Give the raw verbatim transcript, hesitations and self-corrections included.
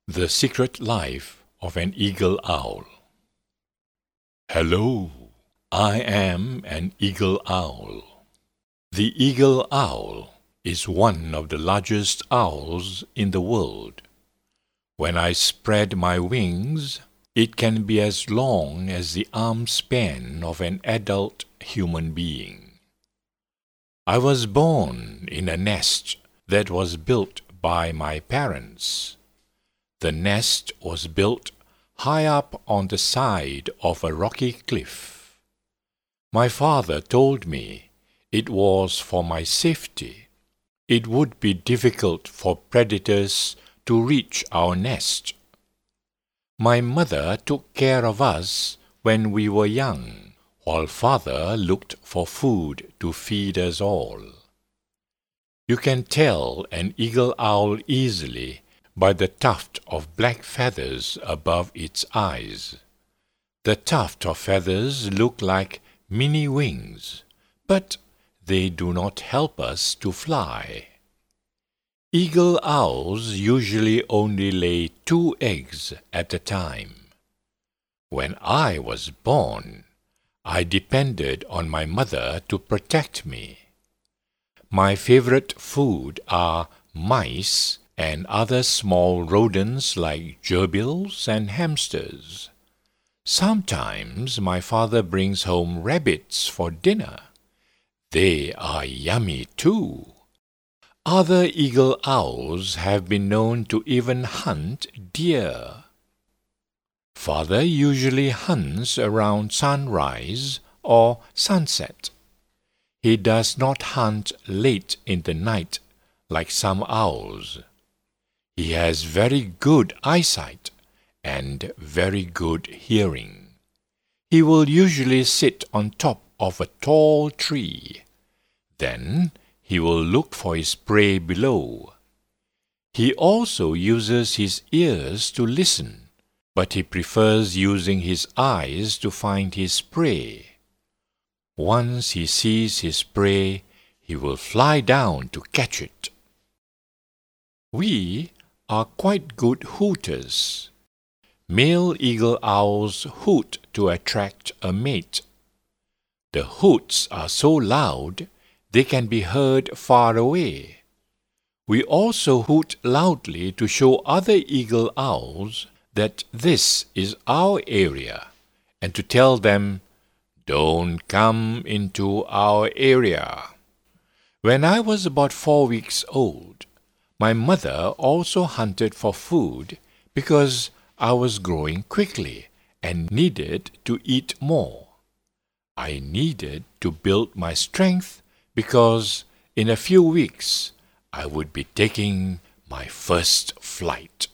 The Secret Life of an Eagle Owl. Hello, I am an eagle owl. The eagle owl is one of the largest owls in the world. When I spread my wings, it can be as long as the arm span of an adult human being. I was born in a nest that was built by my parents. The nest was built high up on the side of a rocky cliff. My father told me it was for my safety. It would be difficult for predators to reach our nest. My mother took care of us when we were young, while father looked for food to feed us all. You can tell an eagle owl easily by the tuft of black feathers above its eyes. The tuft of feathers look like mini wings, but they do not help us to fly. Eagle owls usually only lay two eggs at a time. When I was born, I depended on my mother to protect me. My favorite food are mice and other small rodents like gerbils and hamsters. Sometimes my father brings home rabbits for dinner. They are yummy too. Other eagle owls have been known to even hunt deer. Father usually hunts around sunrise or sunset. He does not hunt late in the night like some owls. He has very good eyesight and very good hearing. He will usually sit on top of a tall tree. Then he will look for his prey below. He also uses his ears to listen, but he prefers using his eyes to find his prey. Once he sees his prey, he will fly down to catch it. We are quite good hooters. Male eagle owls hoot to attract a mate. The hoots are so loud they can be heard far away. We also hoot loudly to show other eagle owls that this is our area and to tell them, "Don't come into our area." When I was about four weeks old, my mother also hunted for food because I was growing quickly and needed to eat more. I needed to build my strength because in a few weeks I would be taking my first flight.